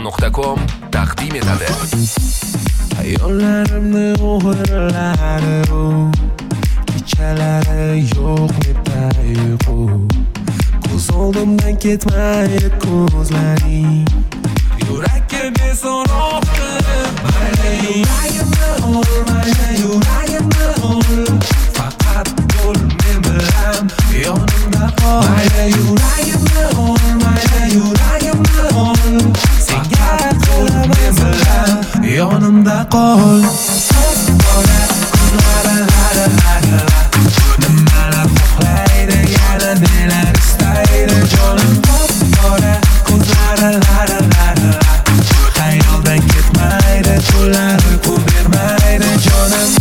Gmail.com taqdim etadi. Yo'llarimni o'g'irlari u, kechalari yo'q deb uyqu. Ko'z oldimdan ketmaydi ko'zlaring, yurakka beso'roq qilib mayli yuragimni ol, mayli yuragimni ol. Faqat bo'l men bilan yonimda qol, mayli yuragimni ol, mayli yuragimni ol. Senga qilib men bilan yonimda qol. Nimalar xohlaydi, yana nelar istaydi jonim. Qora ko'zlari xayoldan ketmaydi, tunlar uyqu bermaydi jonim.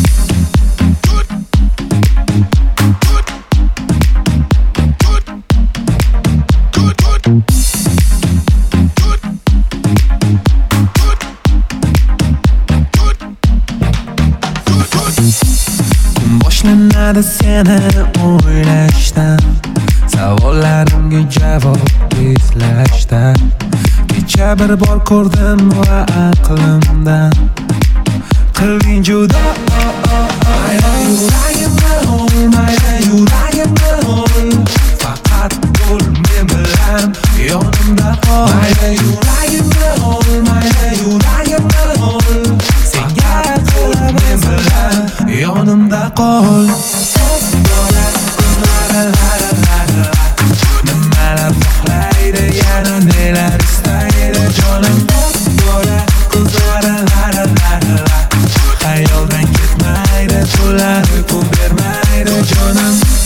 Boshlanadi seni o'ylashdan, savollarimga javob izlashdan. Kecha bir bor ko'rdim va aqlimdan qilding judo. Mayli yuragimni ol, mayli yuragimni ol. Faqat bo'l men bilan yonimda qol, mayli yuragimni ol, mayli yuragimni ol. Senga qilib men bilan yonimda qol. Nimalar xohlaydi, yana nelar istaydi jonim. Qora ko'zlari xayoldan ketmaydi, tunlar uyqu bermaydi jonim.